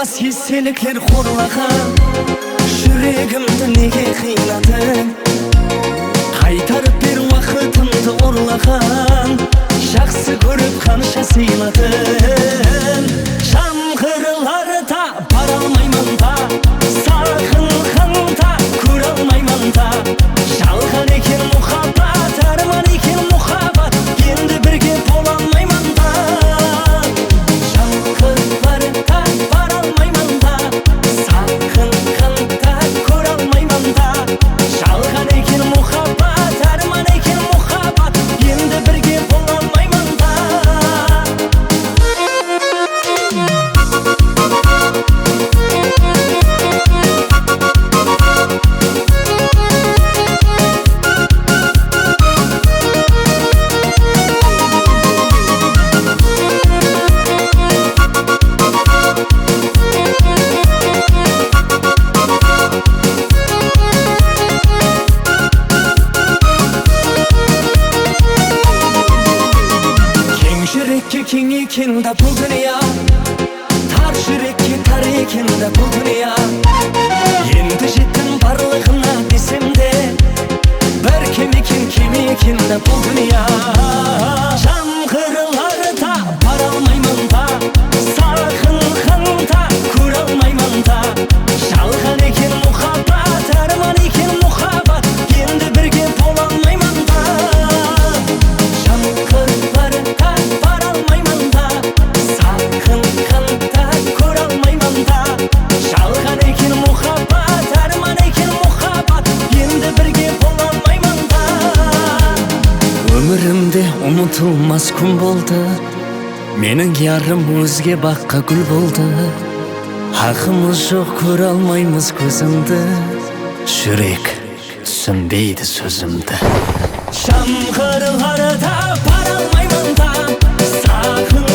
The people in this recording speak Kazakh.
болмас естеліктер қорлаған, жүрегімді неге қинадың? Қайтарып бер уақытымды ұрлаған, жақсы көріп қанша сыйладың? Жамқырларда бара алмаймын да, сағынғанда көре алмаймын да. Жалған екен мұхаббат, арман екен мұхаббат, енді бірге бола алмаймын да. Жамқырларда бара алмаймын да, сағынғанда көре алмаймын да. Жалған екен мұхаббат, арман екен мұхаббат, енді бірге бола алмаймын да. Кең екен да бұл дүния, тар жүрекке тар екен да бұл дүния. Енді жеттім барлығына десем де, бір кем екен да бұл дүния. Жамқырларда бара алмаймын да, сағынғанда көре алмаймын да. Жалған екен мұхаббат, арман екен мұхаббат, енді бірге бола алмаймын да. Жамқырларда бара алмаймын да, сағынғанда көре алмаймын да. Жалған екен мұхаббат, арман екен мұхаббат, енді бірге бола алмаймын да. Өмірімде ұмытылмас күн болды, менің ярым өзге баққа гүл болды. Хақымыз жоқ, көре алмаймыз көзімді, жүрек түсінбейді сөзімді. Жамқырларда бара алмаймын да, сағын